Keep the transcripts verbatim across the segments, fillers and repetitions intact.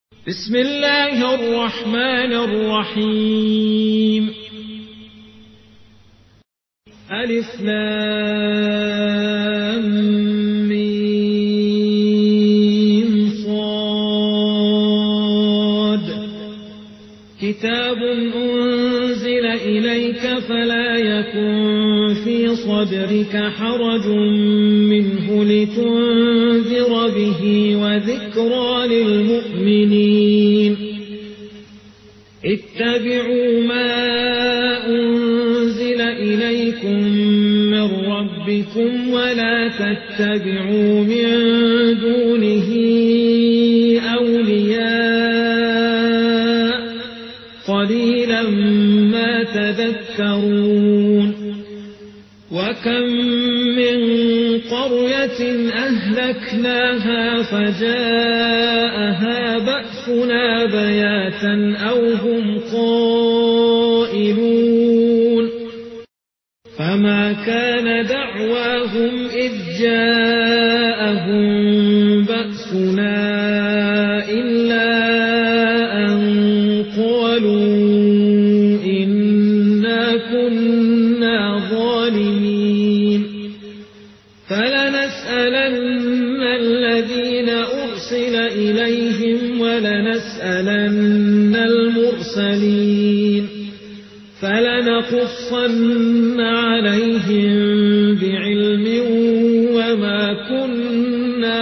بسم الله الرحمن الرحيم. ألف لام ميم صاد. كتاب أنزل إليك فلا يكن في صدرك حرج منه لتنذر به وذكرى للمؤمنين. اتبعوا ما أنزل إليكم من ربكم ولا تتبعوا من دونه أولياء قليلا ما تذكرون. وكم من قرية أهلكناها فجاءها بأسنا بياتا أو هم قائلون. فما كان دعواهم إذ جاءهم بأسنا إلا أن قالوا إنا كنا ظالمين. فلنسألن الذين أرسل إليهم ولنسألن المرسلين. فلنقصن عليهم بعلم وما كنا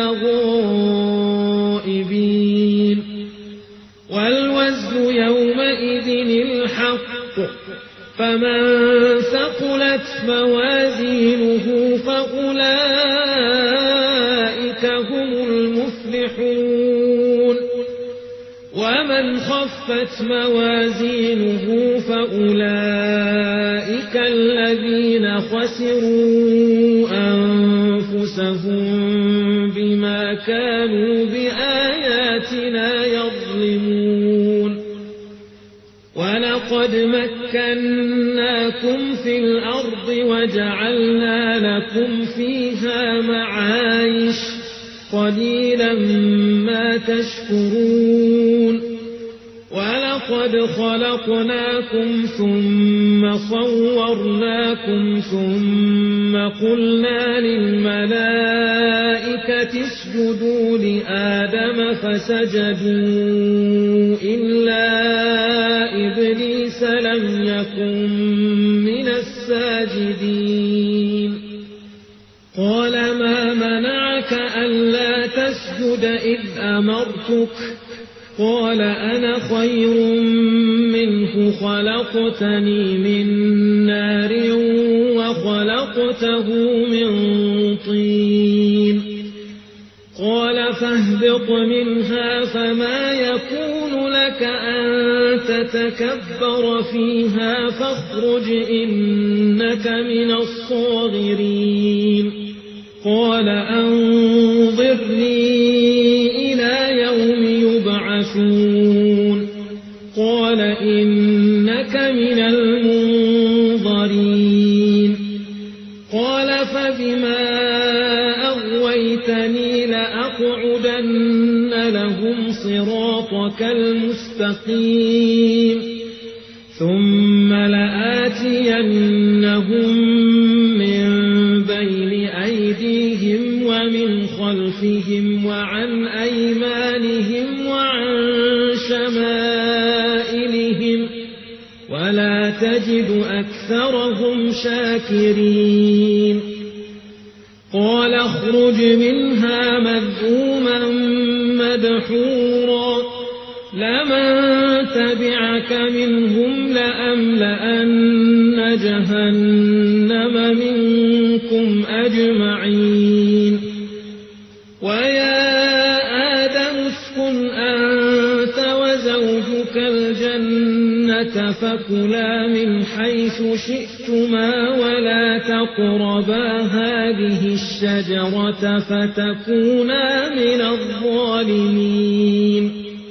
غائبين. والوزن يومئذ الحق. فمن ثقلت موازينه فأولئك هم المفلحون. ومن خفت موازينه فأولئك الذين خسروا أنفسهم بما كانوا بآياتنا يظلمون. ولقد مكناكم في الأرض وجعلنا لكم فيها معايش قليلا ما تشكرون. ولقد خلقناكم ثم صورناكم ثم قلنا للملائكة اسجدوا لآدم فسجدوا إلا إبليس لم يكن من الساجدين. قال ما منعك ألا تسجد إذ أمرتك؟ قال أنا خير منه خلقتني من نار وخلقته من طين. قال فاهبط منها فما يكون لك أن تتكبر فيها فاخرج إنك من الصاغرين. قال أنظرني إلى يوم يبعثون. قال إنك من المنظرين. قال فبما أغويتني لأقعدن لهم صراطك المستقيم ثم لآتينهم من بين أيديهم ومن خلفهم وعن أيمانهم وعن شمائلهم ولا تجد أكثرهم شاكرين. قال اخرج منها مذءوما مدحورا لمن تبعك منهم لأملأن جهنم منكم أجمعين. ويا آدم اسكن أنت وزوجك الجنة فكلا من حيث شئتما ولا تقربا هذه الشجرة فتكونا من الظالمين.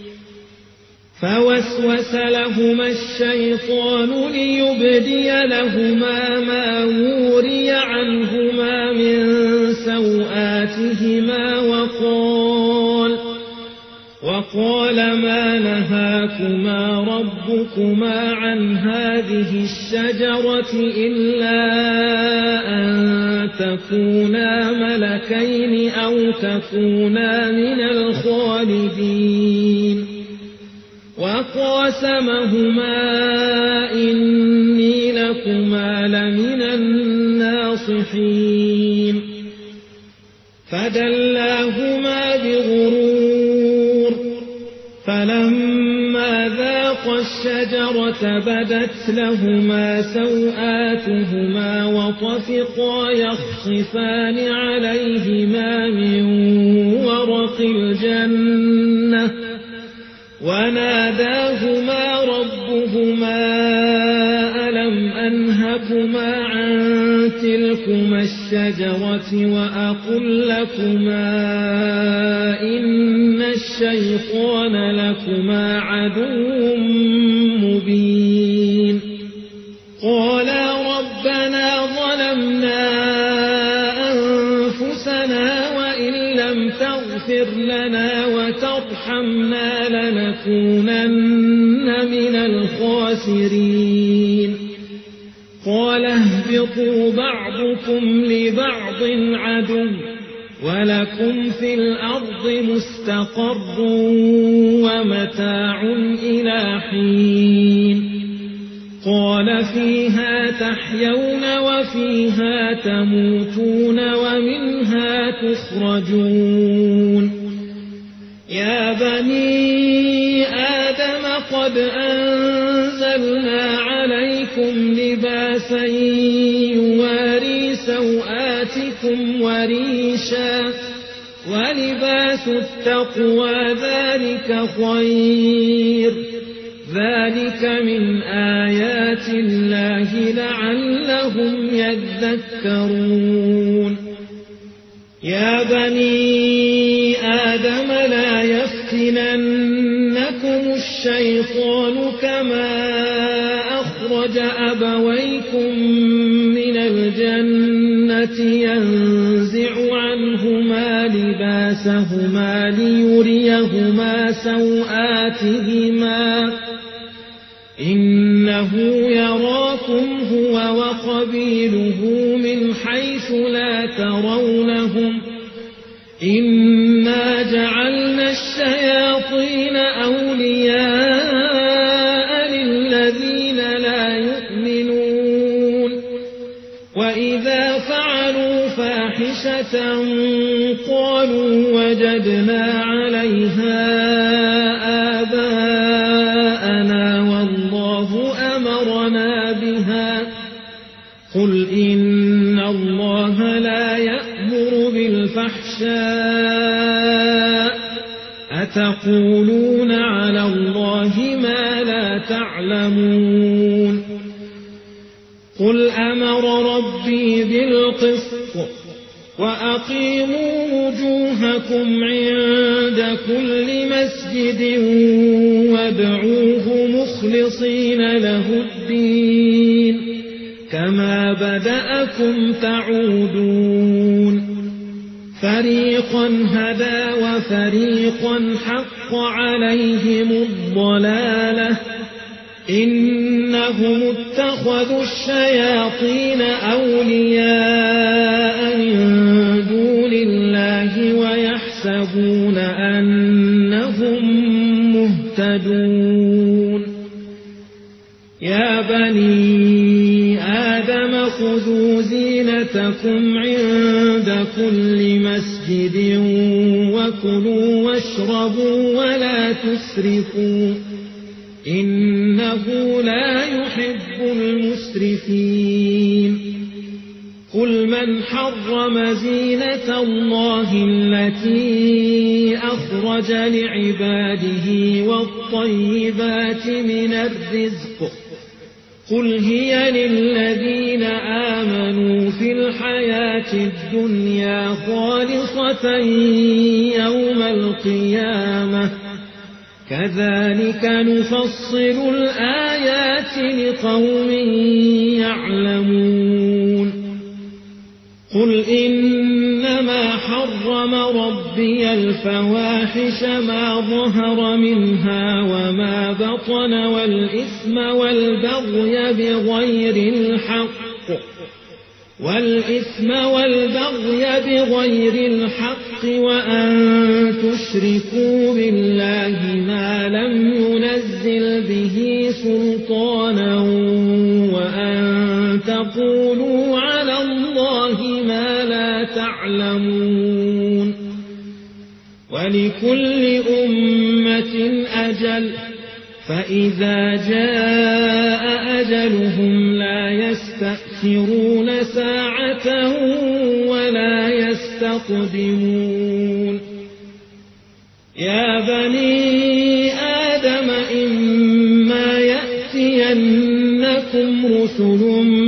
فوسوس لهما الشيطان ليبدي لهما ما وري عنهما من سوآتهما وقال وقال ما نهاكما ربكما عن هذه الشجرة إلا أن تكونا ملكين أو تكونا من الخالدين وقاسمهما إني لكما لمن الناصحين فدلاهما بغرور فلما ذاقا الشجرة بدت لهما سوآتهما وطفقا يخصفان عليهما من ورق الجنة وناداهما ربهما ألم أنهكما عن تلكما الشجرة وأقل لكما إن الشيطان لكما عدو مبين قالا ربنا ظلمنا أنفسنا وإن لم تغفر لنا وترحمنا لنكونن من الخاسرين قال اهبطوا بعضكم لبعض عدو ولكم في الأرض مستقر ومتاع إلى حين قال فيها تحيون وفيها تموتون ومنها تخرجون يا بني آدم قد أنزلنا عليكم لباسا يواري سوآتكم وريشا ولباس التقوى ذلك خير ذلك من آيات الله لعلهم يذكرون يا بني آدم لا يفتننكم الشيطان كما أخرج أبويكم من الجنة ينزع عنهما لباسهما ليريهما سوآتهما إنه يراكم هو وقبيله من حيث لا ترونهم إنا جعلنا الشياطين أولياء للذين لا يؤمنون وإذا فعلوا فاحشة قالوا وجدنا عليها آباءنا والله أمرنا بها قل إن الله لا يأمر بالفحشاء أتقولون على الله ما لا تعلمون قل أمر ربي بالقسط وأقيموا وجوهكم عند كل مسجد وادعوه مخلصين له الدين كما بدأكم تعودون فريقا هدى وفريقا حق عليهم الضلالة إنهم اتخذوا الشياطين أولياء من دون الله ويحسبون أنهم مهتدون يا بني آدم خذوا زينتكم عند كل مسجد وكلوا واشربوا ولا تسرفوا إنه لا يحب المسرفين قل من حرم زينة الله التي أخرج لعباده والطيبات من الرزق قل هي للذين آمنوا في الحياة الدنيا خالصة يوم القيامة كذلك نفصل الآيات لقوم يعلمون قل إنما حرم حرم ربي الفواحش ما ظهر منها وما بطن والإثم والبغي بغير الحق والإثم والبغي بغير الحق وأن تشركوا بالله ما لم ينزل به سلطانا وأن تقولوا على الله ما لا تعلمون ولكل أمة أجل فإذا جاء أجلهم لا يستأخرون ساعة ولا يستقدمون يا بني آدم إما يأتينكم رسل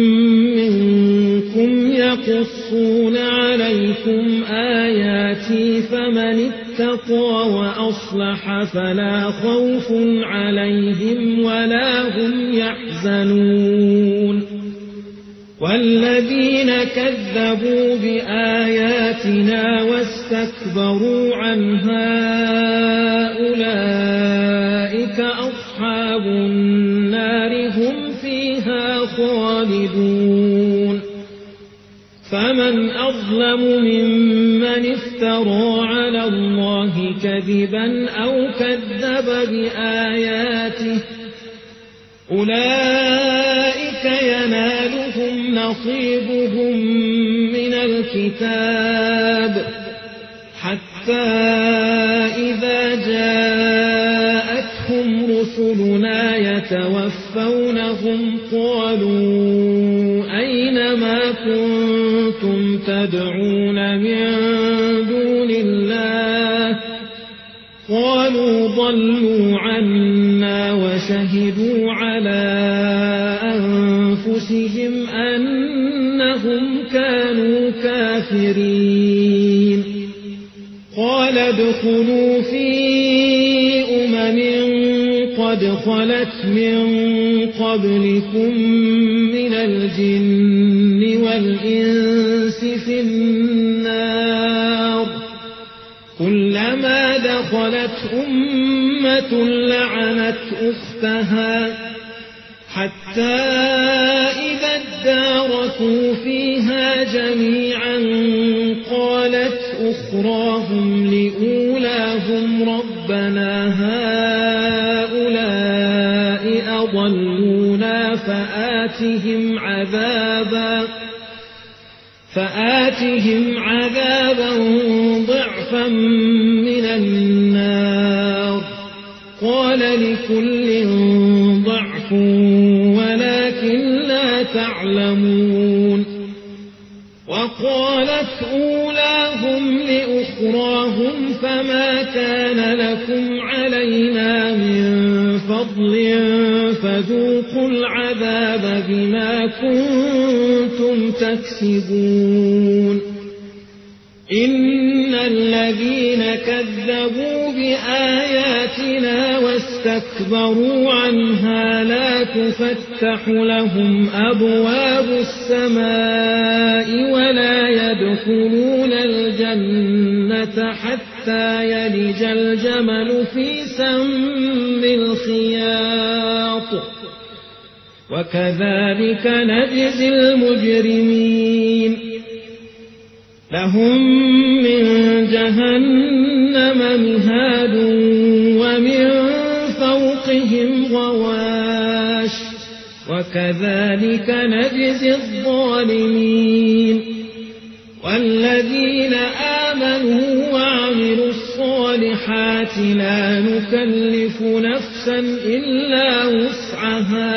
منكم يقصون عليكم آياتي فمن اتقى وأصلح فلا خوف عليهم ولا هم يحزنون والذين كذبوا بآياتنا واستكبروا عنها أولئك أصحاب النار هم فيها خالدون فمن أظلم ممن افترى على الله كذبا أو كذب بآياته أولئك ينالهم نصيبهم من الكتاب حتى إذا جاءتهم رسلنا يتوفونهم قالوا أين ما كنتم تدعون من دون الله قالوا ضلوا عنا وشهدوا على أنفسهم أنهم كانوا كافرين قال ادخلوا في أمم قد خلت من قبلكم من الجن والإنس في النار كلما دخلت أمة لعنت أختها حتى إذا اداركوا فيها جميعا قالت أخراهم لأولاهم ربنا هؤلاء أضلونا فآتهم عذابا فآتهم عذابا ضعفا من النار قال لكل ضعف ولكن لا تعلمون وقالت أولاهم لأخراهم فما كان لكم علينا من فضل فذوقوا العذاب بما كنتم تكسبون إن الذين كذبوا بآياتنا واستكبروا عنها لا تفتح لهم أبواب السماء ولا يدخلون الجنة حتى يلج الجمل في سم الخياط وكذلك نجزي المجرمين لهم من جهنم مهاد ومن فوقهم غواش وكذلك نجزي الظالمين والذين آمنوا وعملوا الصالحات لا نكلف نفسا إلا وسعها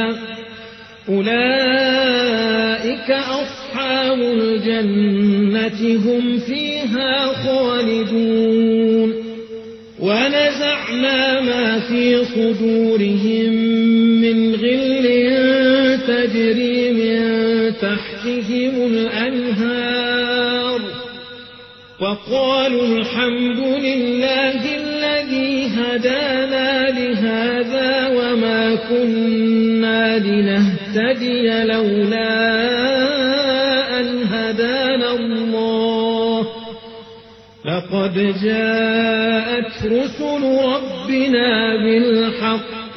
أولئك أصحاب الجنة هم فيها خالدون ونزعنا ما في صدورهم من غل تجري من تحتهم الأنهار وقالوا الحمد لله الذي هدانا لهذا وما كنا لنهتدي لولا أن هدانا الله قد جاءت رسل ربنا بالحق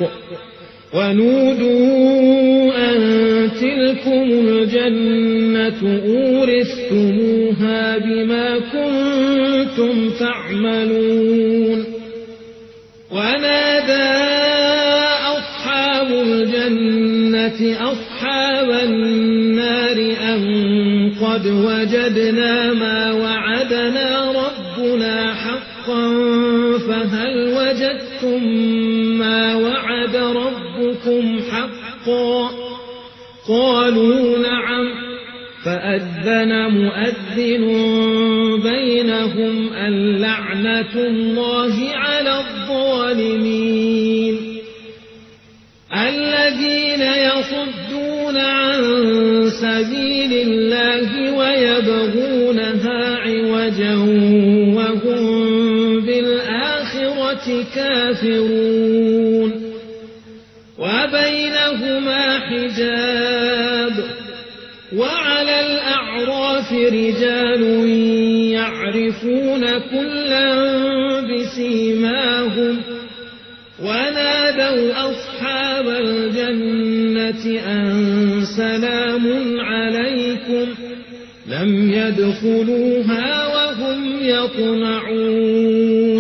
ونودوا أن تلكم الجنة أورثتموها بما كنتم تعملون ونادى أصحاب الجنة أصحاب النار أن قد وجدنا ما وعدنا ربنا حقا فهل وجدتم ما وعد ربكم حقا قالوا نعم فأذن مؤذن بينهم اللعنة الله على الظالمين الذين يصدون عن سبيل الله ويبغونها عوجا وهم بالآخرة كافرون وبينهما حجاب وعلى الأعراف رجال يعرفون كلا بسيماهم ونادوا أصحاب الجنة أن سلام عليكم لم يدخلوها وهم يطمعون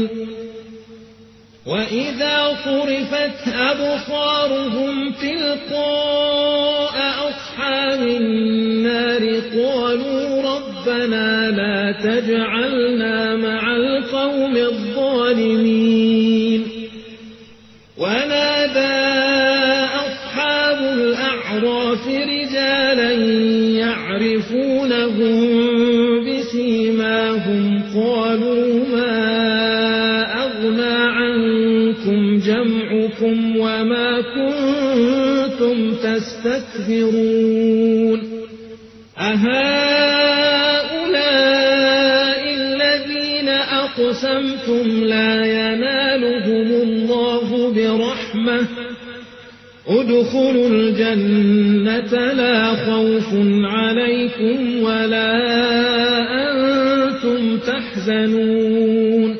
وإذا صرفت أبصارهم تلقاء أصحاب النار قالوا ربنا لا تجعلنا مع القوم الظالمين ونادى أصحاب الأعراف رجالا يعرفونهم بسيماهم قالوا ما أغنى عنكم جمعكم وما كنتم تستكبرون أهؤلاء الذين أقسمتم لا ينالهم الله برحمة ادخلوا الجنة لا خوف عليكم ولا أنتم تحزنون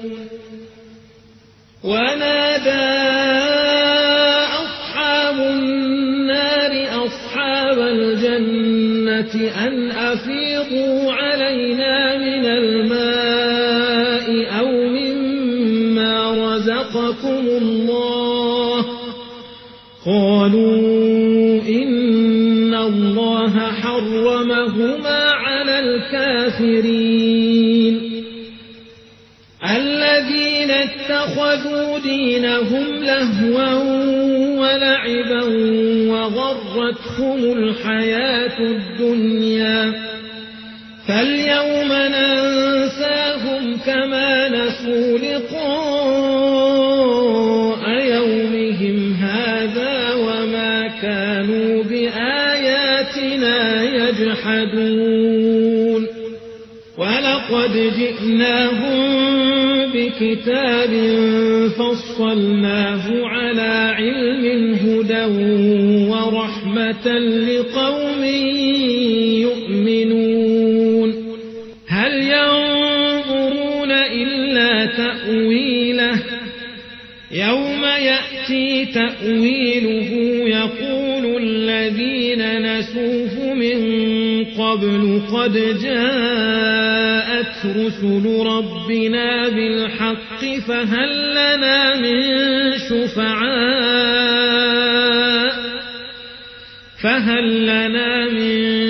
ونادى أصحاب النار أصحاب الجنة أن أفيضوا علينا من الماء أو مما رزقكم الله قالوا إن الله حرمهما على الكافرين الذين اتخذوا دينهم لهوا ولعبا وغرتهم الحياة الدنيا فاليوم ننساهم كما نسوا لقاء يومهم هذا وما كانوا بآياتنا يجحدون ولقد جئناهم بكتاب فصلناه على علم هدى ورحمة لقوم يؤمنون هل ينظرون إلا تأويله يوم يأتي تأويله يقول الذين نسوه من قبل قد جاءت رسل ربنا بالحق فهل لنا من شفعاء فهل لنا من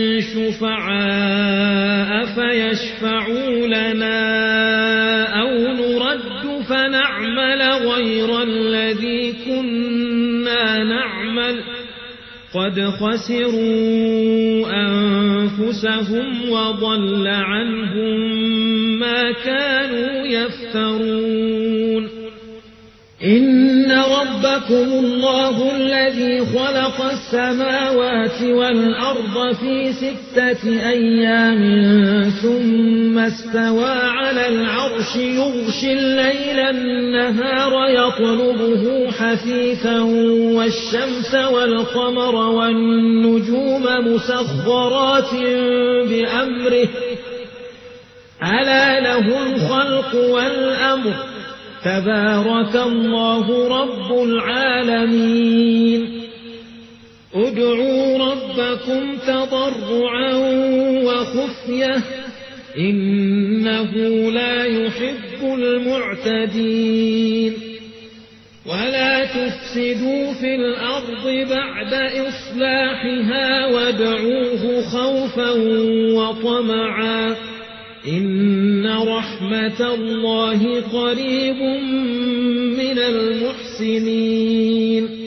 شفعاء فيشفعوا لنا أو نرد فنعمل غير الذي كنا نعمل قد خسروا أنفسهم وضل عنهم ما كانوا يفترون إن ربكم الله الذي خلق السماوات والأرض في ستة أيام ثم استوى على العرش يغشي الليل النهار يطلبه حثيثا والشمس والقمر والنجوم مسخرات بأمره ألا له الخلق والأمر تبارك الله رب العالمين ادعوا ربكم تضرعا وخفية إنه لا يحب المعتدين ولا تفسدوا في الأرض بعد إصلاحها وادعوه خوفا وطمعا إن رحمة الله قريب من المحسنين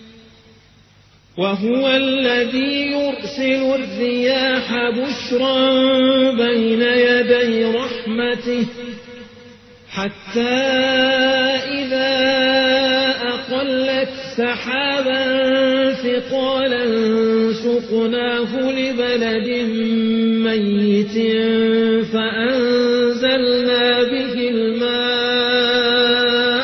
وهو الذي يرسل الرياح بشرا بين يدي رحمته حتى إذا أقلت سحابا ثقالا سقناه لبلد ميت فأنزلنا به الماء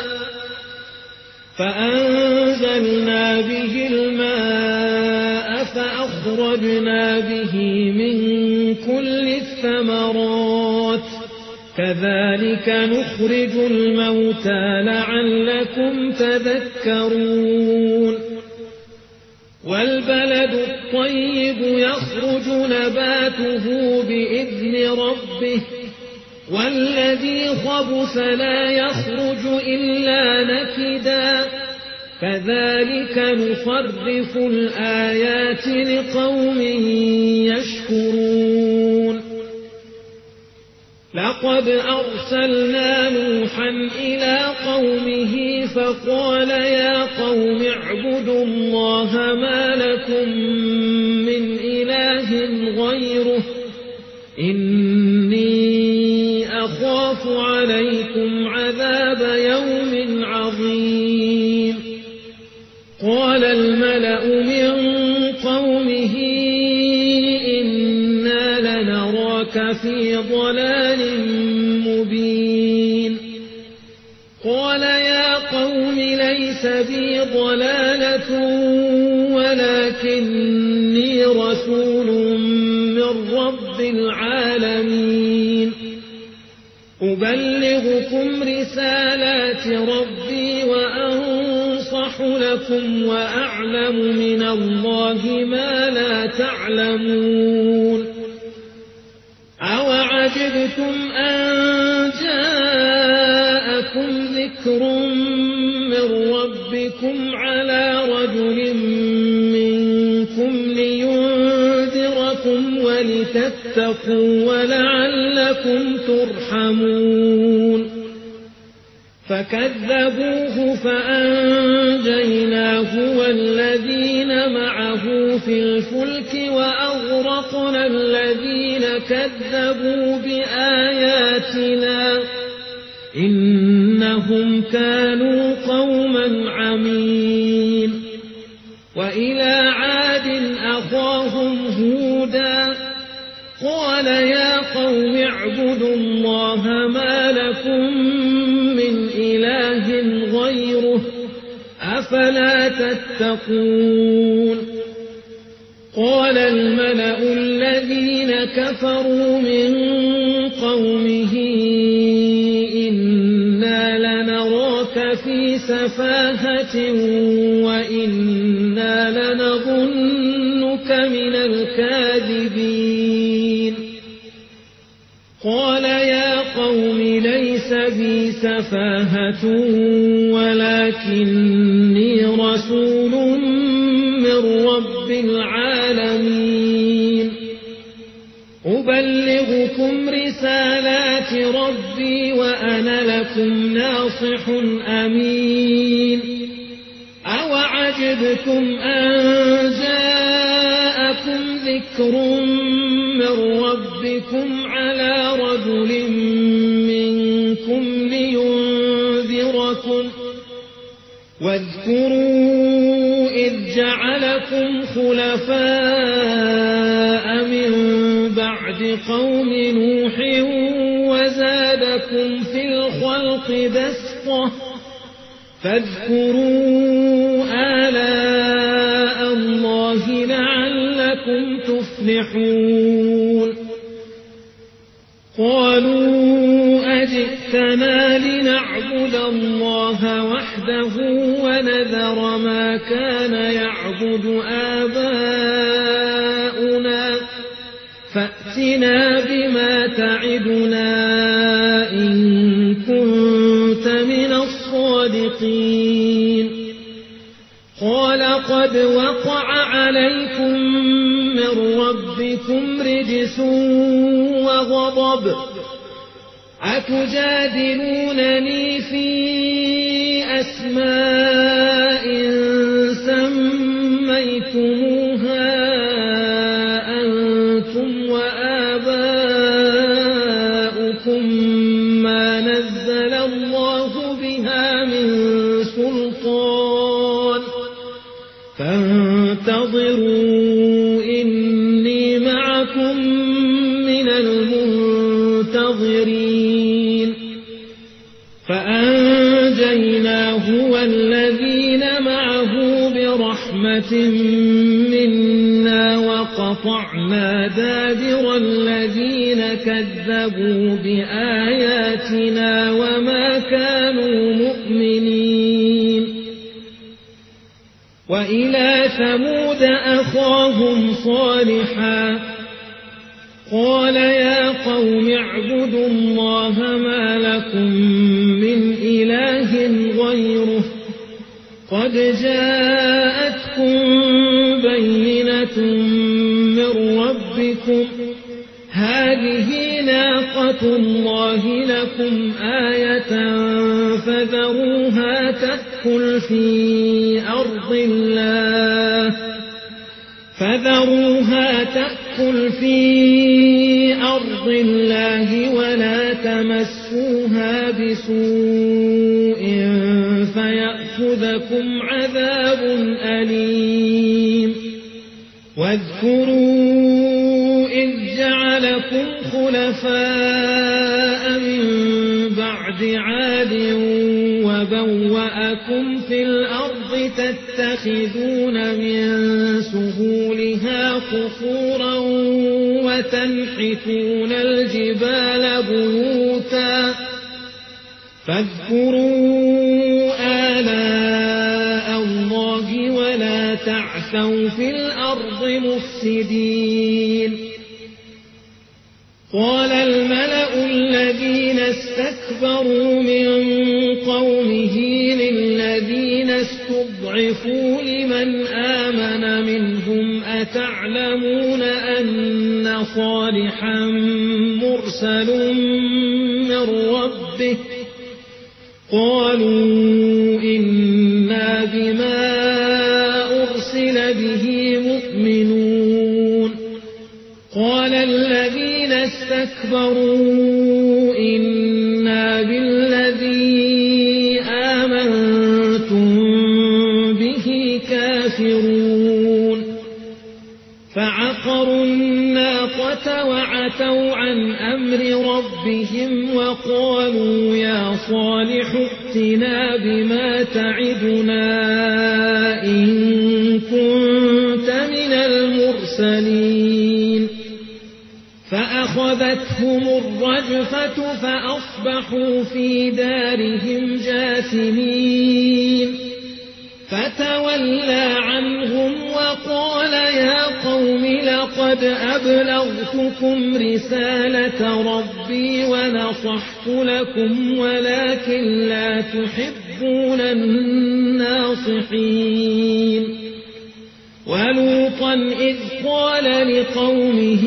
فأنزلنا به الماء فأخرجنا به من كل الثمرات كذلك نخرج الموتى لعلكم تذكرون والبلد الطيب يخرج نباته بإذن ربه والذي خبث لا يخرج إلا نكدا كذلك نصرف الآيات لقوم يشكرون لقد أرسلنا نوحا إلى قومه فقال يا قوم اعبدوا الله ما لكم من إله غيره إني أخاف عليكم عذاب يوم عظيم قال الملأ من قومه إنا لنراك في ضلال مبين قال يا قوم ليس بي ضلالة ولكني رسول من رب العالمين أبلغكم رسالات ربي وأنصح لكم وأعلم من الله ما لا تعلمون أوعجبتم أن جاءكم ذكر من ربكم على رجل منكم لينذركم ولتتقوا ولعلكم ترحمون فكذبوه فأنجيناه والذين معه في الفلك وأغرقنا الذين كذبوا بآياتنا إنهم كانوا قوما عمين وإلى عاد أخاهم هودا قال يا قوم اعبدوا الله ما لكم من إله غيره أفلا تتقون قال الملأ الذين كفروا من قومه إنا لنراك في سفاهة وإنا لنظنك من الكاذبين قال يا قوم ليس بي سفاهة ولكني رسول من رب العالمين أبلغكم رسالات ربي وأنا لكم ناصح أمين أوعجبتم أن جاءكم ذكر من ربكم على رجل منكم لينذركم واذكروا إذ جعلكم خلفاء من بعد قوم نوح وزادكم في الخلق بسطة فاذكروا آلاء الله لعلكم تفلحون قالوا جئتنا لنعبد الله وحده ونذر ما كان يعبد آباؤنا فأتنا بما تعدنا إن كنت من الصادقين قال قد وقع عليكم من ربكم رجس وغضب أتجادلونني في أسماء سميتموها أنتم وآباؤكم ما نزل الله بها من سلطان فانتظروا إني معكم من المنتظرين فأنجيناه والذين معه برحمة منا وقطعنا دابر الذين كذبوا بآياتنا وما كانوا مؤمنين وإلى ثمود أخاهم صالحا قال يا قوم اعبدوا الله ما لكم من إله غيره قد جاءتكم بينة من ربكم هذه ناقة الله لكم آية فذروها تأكل في أرض الله فذروها تأكل في أرض الله ولا تمسوها بسوء فيأخذكم عذاب أليم واذكروا إذ جعلكم خلفاء من بعد عاد وبوأكم في الأرض تتخذون من سهولها قصورا وتنحتون الجبال بيوتا فاذكروا آلاء الله ولا تعثوا في الأرض مفسدين قال الملأ الذين استكبروا من قومه للذين استضعفوا لمن آمن منهم أتعلمون أن صالحا مرسل من ربه قالوا إنا بما أرسل به مؤمنون قال الذين استكبروا إنا بالذي آمنتم به كافرون فعقروا الناقة وعتوا عن أمر ربهم وقالوا يا صالح ائتنا بما تعدنا إن كنت من المرسلين فأخذتهم الرجفة فأصبحوا في دارهم جاثمين فتولى عنهم وقال يا قوم لقد أبلغتكم رسالة ربي ونصحت لكم ولكن لا تحبون الناصحين ولوطا إذ قال لقومه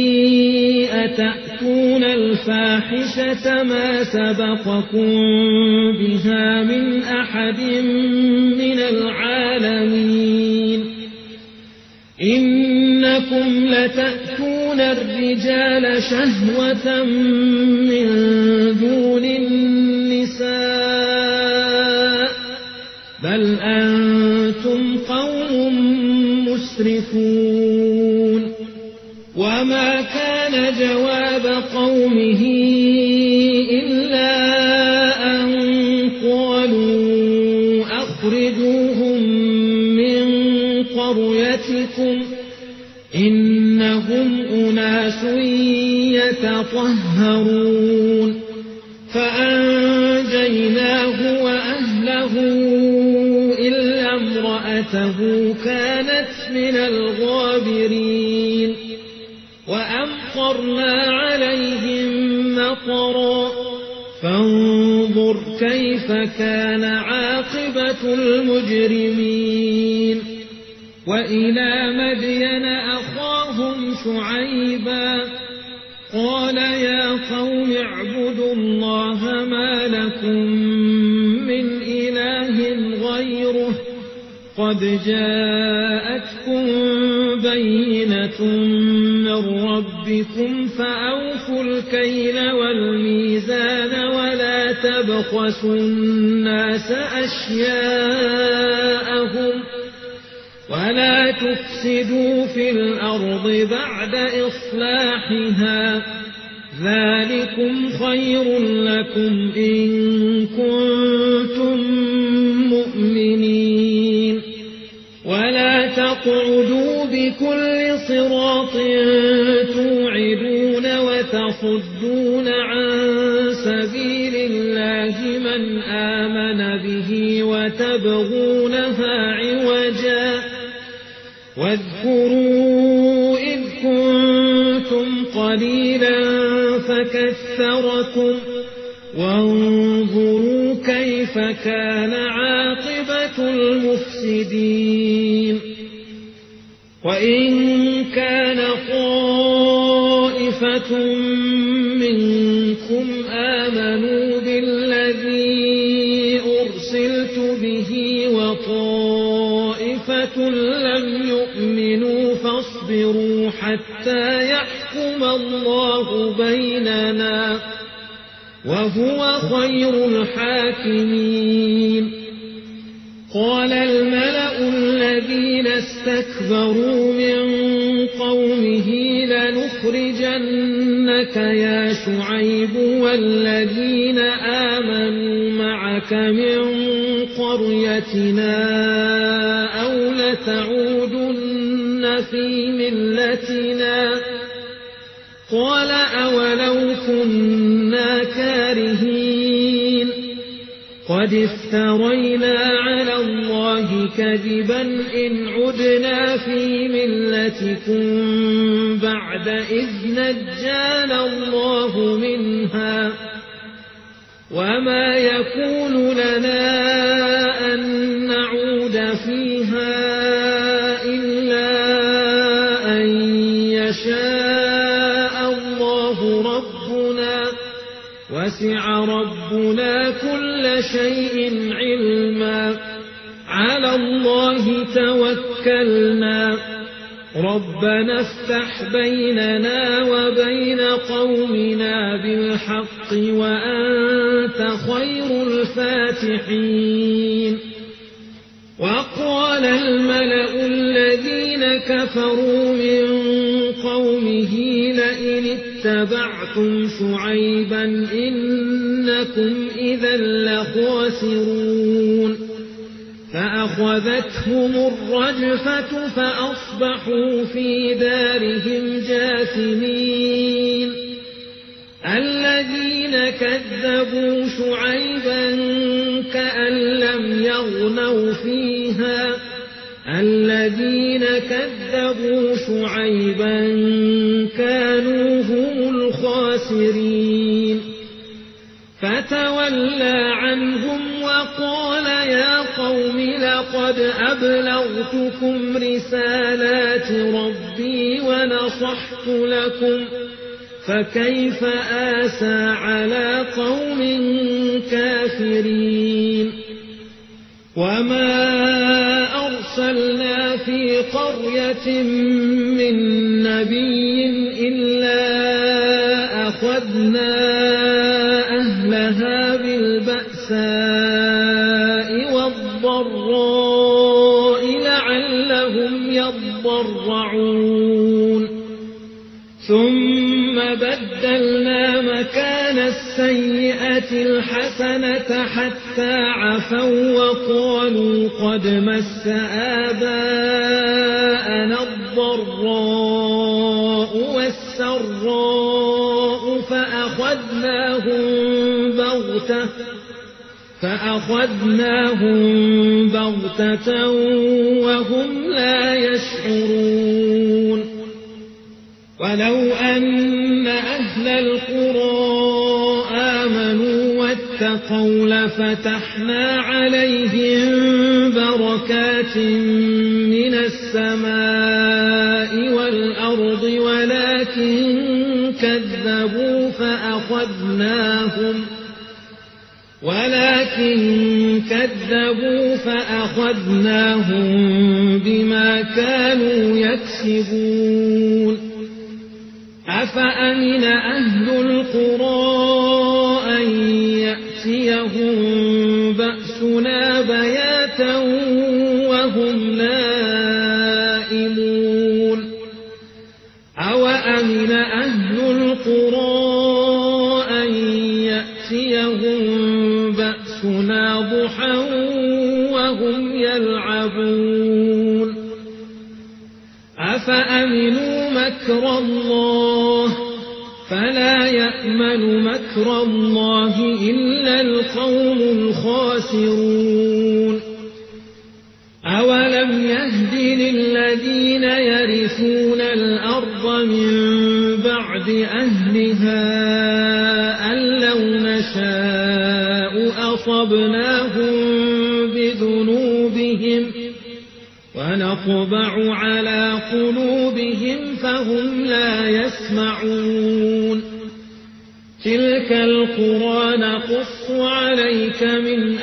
أتأتون الفاحشة ما سبقكم بها من أحد من العالمين إنكم لتأتون الرجال شهوة من دون النساء بل أنتم قوم مسرفون وما كان جواب قومه إلا أن قالوا أخرجوهم من قريتكم إنهم أناس يتطهرون فأنجيناه وأهله إلا امرأته كانت من الغابرين وأمطرنا عليهم مطرا فانظر كيف كان عاقبة المجرمين وإلى مدين أخاهم شعيبا قال يا قوم اعبدوا الله ما لكم من إله غيره قد جاءتكم بينة من ربكم فأوفوا الكيل والميزان ولا تبخسوا الناس أشياءهم ولا تفسدوا في الأرض بعد إصلاحها ذلكم خير لكم إن كنتم مؤمنين ولا تقعدوا بكل صراط توعدون وتصدون عن سبيل الله من آمن به وتبغونها عوجا واذكروا إذ كنتم قليلا فكثركم وانظروا كيف كان عاقبة المفسدين وإن كان طائفة منكم آمنوا بالذي أرسلت به وطائفة لم يؤمنوا فاصبروا حتى يحكم الله بيننا وهو خير الحاكمين قال الملأ الذين استكبروا من قومه لنخرجنك يا شعيب والذين آمنوا معك من قريتنا أو لتعودن في ملتنا قال أولو كنا كارهين قد افترينا على الله كذبا إن عدنا في ملتكم بعد إذ نجانا الله منها وما يكون لنا أن نعود فيها إلا أن يشاء الله ربنا وسع ربنا كل شيء علما على الله توكلنا ربنا افتح بيننا وبين قومنا بالحق وأنت خير الفاتحين وقال الملأ الذين كفروا من قومه لئن اتبعتم شعيبا إنكم إذا لخاسرون فأخذتهم الرجفة فأصبحوا في دارهم جاثمين الذين كذبوا شعيبا كأن لم يغنوا فيها الذين كذبوا شعيبا كانوا هم الخاسرين فتولى عنهم وقال يا قوم لقد أبلغتكم رسالات ربي ونصحت لكم فكيف آسى على قوم كافرين وما أرسلنا في قرية من نبي إلا أخذنا أهلها بالبأساء والضراء لعلهم يضرعون ثم بدلنا مكان السيئة الحسنة حتى عفوا وقالوا قد مس آباءنا الضراء والسراء فأخذناهم بغتة فأخذناهم بغتة وهم لا يشعرون ولو أن أهل القرى آمنوا واتقوا لفتحنا عليهم بركات من السماء والأرض ولكن كذبوا فأخذناهم ولكن كذبوا فأخذناهم بما كانوا يكسبون أفأمن أهل القرى أن يأتيهم بأسنا بياتا وهم نائمون أوأمن أهل القرى أن يأتيهم بأسنا ضحى وهم يلعبون أفأمنوا مكر الله فلا يأمن مكر الله إلا القوم الخاسرون أولم يهد للذين يرثون الأرض من بعد أهلها أن لو نشاء أصبناهم بذنوبهم ونطبع على قلوبهم فهم لا يسمعون تلك القرى نقص عليك من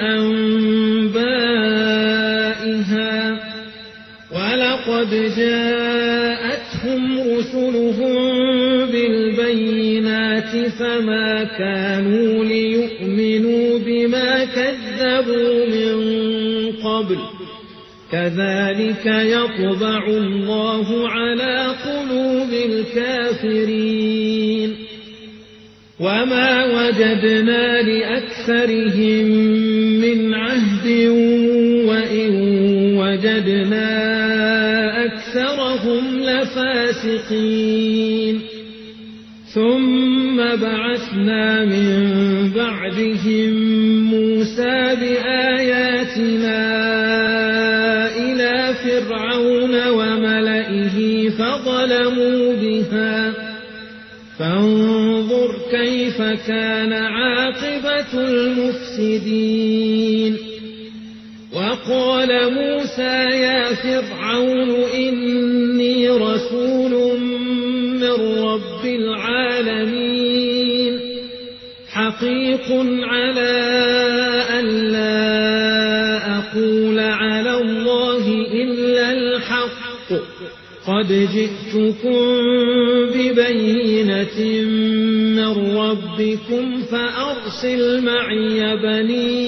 أنبائها ولقد جاءتهم رسلهم بالبينات فما كانوا ليؤمنوا بما كذبوا من قبل كذلك يطبع الله على قلوب الكافرين وما وجدنا لأكثرهم من عهد وإن وجدنا أكثرهم لفاسقين ثم بعثنا من بعدهم موسى بآياتنا إلى فرعون وملئه فظلموا بها فانظر كيف كان عاقبة المفسدين وقال موسى يا فرعون إني رسول من رب العالمين حقيق على أن لا أقول على الله إلا الحق قد جئتكم ببينة من ربكم فأرسل معي بني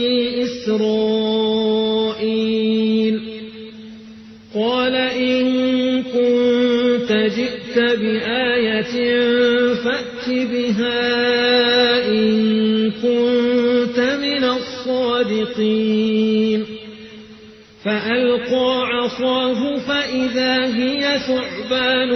إسرائيل قال إن كنت جئت بآية فأت بها إن كنت من الصادقين فألقى عصاه فإذا هي ثعبان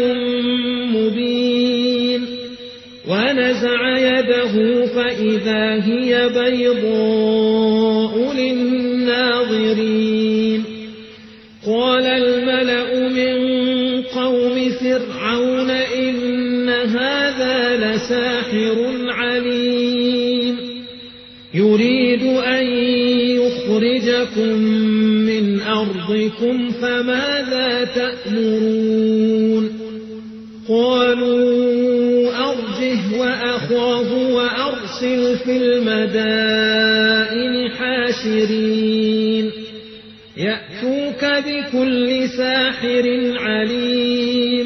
مبين ونزع يده فإذا هي بيضاء للناظرين قال الملأ من قوم فرعون إن هذا لساحر عليم يريد أن يخرجكم من أرضكم فماذا تأمرون قالوا أرجه وأخاه وأرسل في المدائن حاشرين يأتوك بكل ساحر عليم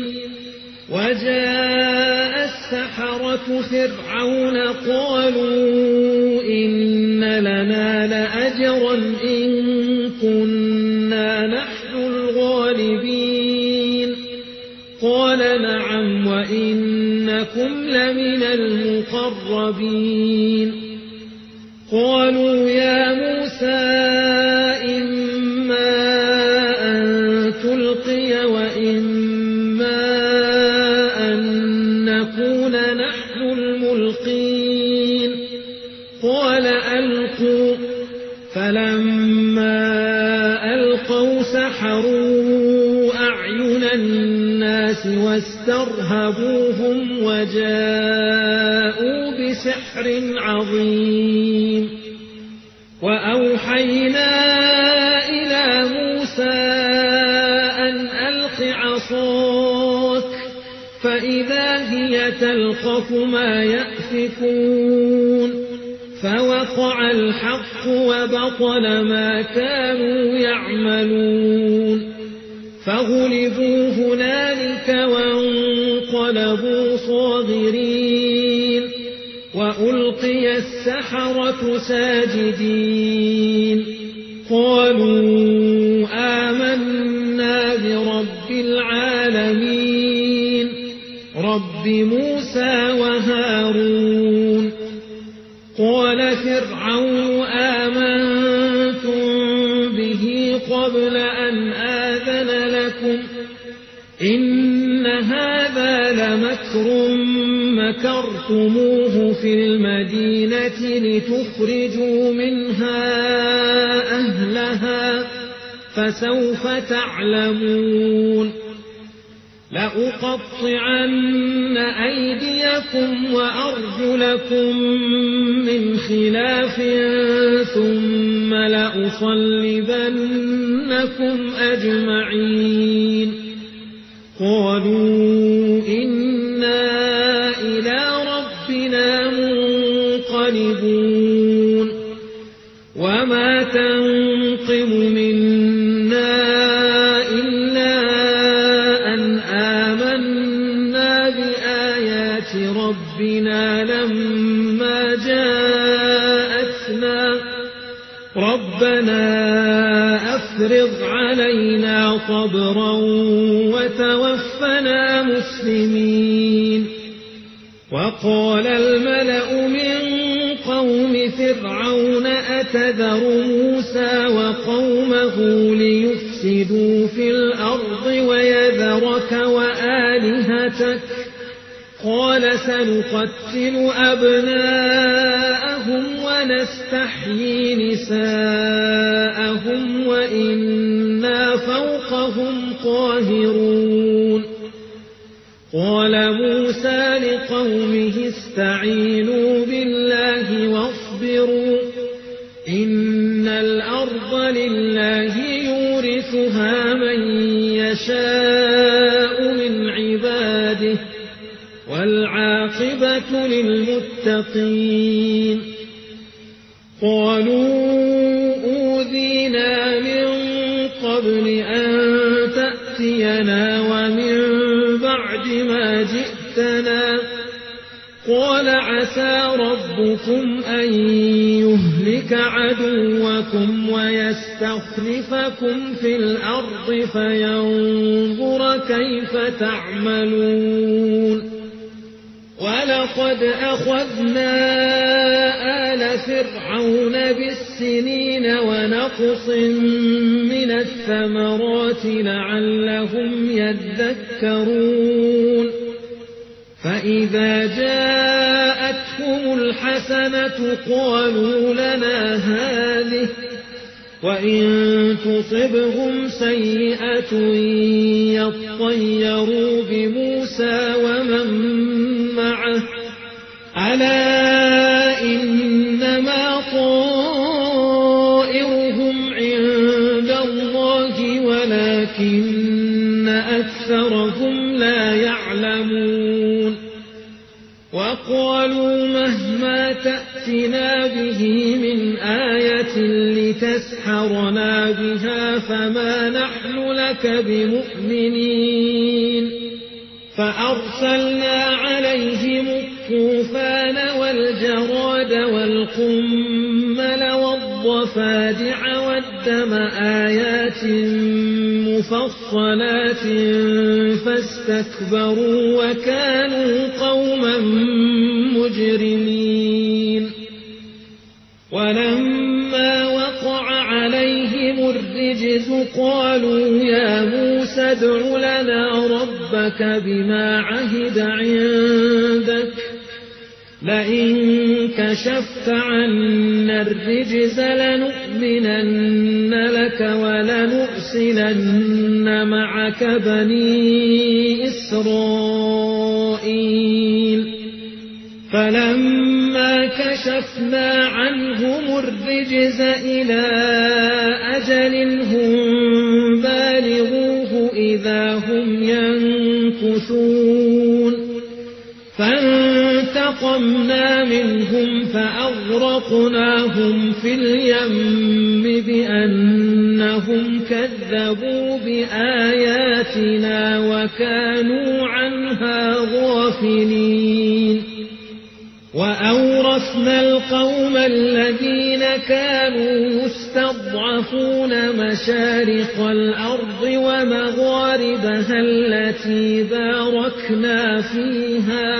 وجاء السحرة فرعون قالوا إن لنا لأجرا إن كنا نحن الغالبين قال نعم وإنكم لمن المقربين قالوا يا موسى إما أن تلقي وإما أن نكون نحن الملقين قال سحروا أعين الناس واسترهبوهم وجاءوا بسحر عظيم وأوحينا إلى موسى أن ألق عصاك فإذا هي تلقف ما يأفكون فوقع الحق وبطل ما كانوا يعملون فغلبوا هنالك وانقلبوا صاغرين وألقي السحرة ساجدين قالوا آمنا برب العالمين رب موسى وهارون قال فرعون آمنتم به قبل أن آذن لكم إن هذا لمكر مكرتموه في المدينة لتخرجوا منها أهلها فسوف تعلمون لأقطعن أيديكم وأرجلكم من خلاف ثم لأصلبنكم أجمعين قالوا إنا إلى ربنا منقلبون وما تنقم منا إلا أن آمنا بآيات ربنا لما جاءتنا ربنا أفرغ علينا صبرا وتوفنا مسلمين وقال الملأ من قوم فرعون أتذر موسى وقومه ليفسدوا في الأرض ويذرك وآلهتك قال سنقتل أبناءهم ونستحيي نساءهم وإنا فوقهم قاهرون قال موسى لقومه استعينوا بالله واصبروا إن الأرض لله يورثها من يشاء من عباده والعاقبة للمتقين قالوا أوذينا من قبل أن تأتينا ومن بعد ما جئتنا قال عسى ربكم أن يهلك عدوكم ويستخلفكم في الأرض فينظر كيف تعملون ولقد أخذنا آل فرعون بالسنين ونقص من الثمرات لعلهم يذكرون فإذا جاءتهم الحسنة قالوا لنا هذه وإن تصبهم سيئة يطيروا بموسى ومن معه ألا إنما طائرهم عند الله ولكن أكثرهم لا يعلمون وقالوا مهما تأتنا به من آية لتسحرنا بها فما نحن لك بمؤمنين فأرسلنا عليهم الطوفان والجراد والقمل والضفادع والدم آيات مفصلات فاستكبروا وكانوا قوما مجرمين ولما وقع عليهم الرجز قالوا يا موسى ادع لنا ربك بما عهد عندك لئن كشفت عنا الرجز لنؤمنن لك ولنرسلن معك بني إسرائيل فلما كشفنا عنهم الرجز إلى أجل هم بالغوه إذا هم ينكثون فانتقمنا منهم فأغرقناهم في اليم بأنهم كذبوا بآياتنا وكانوا عنها غافلين وأورثنا القوم الذين كانوا يستضعفون مشارق الأرض ومغاربها التي باركنا فيها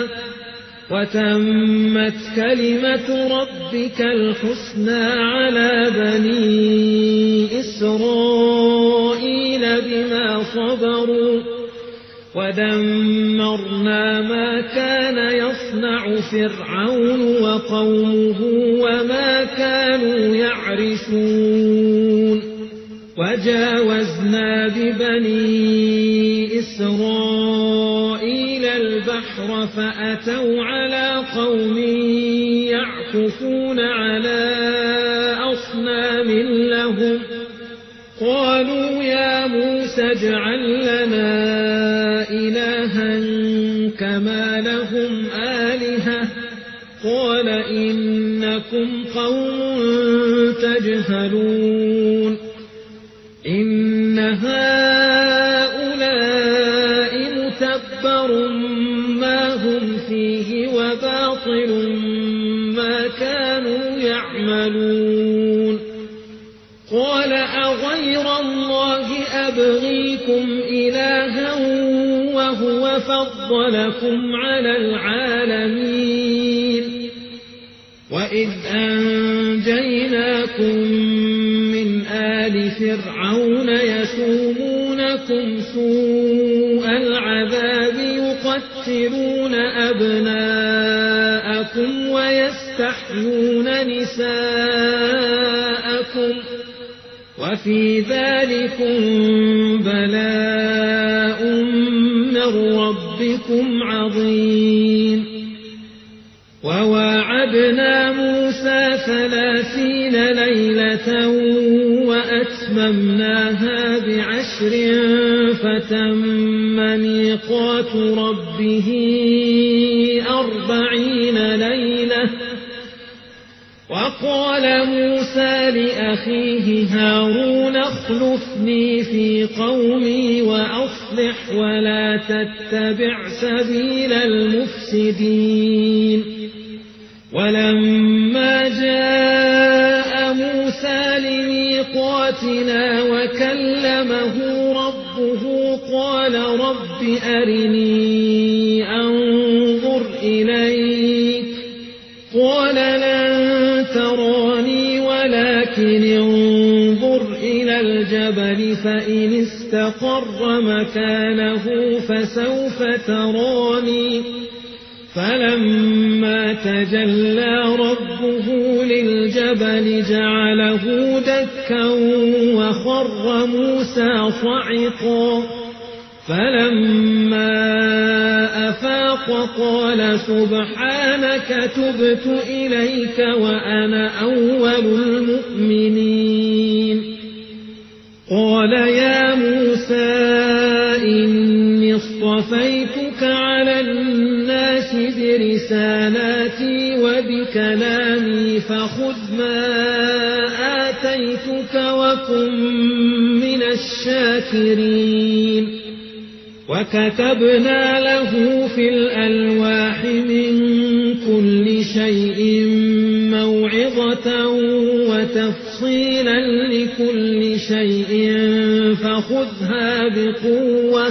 وتمت كلمة ربك الحسنى على بني إسرائيل بما صبروا ودمرنا ما كان يصنع فرعون وقومه وما كانوا يعرشون وجاوزنا ببني إسرائيل البحر فأتوا على قوم يعكفون على أصنام لهم قالوا يا موسى اجعل لنا إلها كما لهم آلهة قال إنكم قوم تجهلون إن هؤلاء متبر ما هم فيه وباطل ما كانوا يعملون قال أغير الله أبغيكم إلها وهو فضلكم على العالمين وإذ أنجيناكم من آل فرعون يسومونكم سوء العذاب يقتلون أبناءكم ويستحيون نساءكم وفي ذلكم بلاء من ربكم عظيم وواعدنا موسى ثلاثين ليلة وأتممناها بعشر فتم ميقات ربه أربعين ليلة وقال موسى لأخيه هارون اخلفني في قومي وأصلح ولا تتبع سبيل المفسدين ولما جاء موسى لميقاتنا وكلمه ربه قال رب أرني أنظر إليك قال لن تراني ولكن انظر إلى الجبل فإن استقر مكانه فسوف تراني فلما تجلى ربه للجبل جعله دكا وخر موسى صعقا فلما أفاق قال سبحانك تبت إليك وأنا أول المؤمنين قال يا موسى إني اصطفيتك على الناس برسالاتي وبكلامي فخذ ما آتيتك وكن من الشاكرين وكتبنا له في الألواح من كل شيء موعظة وتفصيلا لكل شيء فخذها بقوة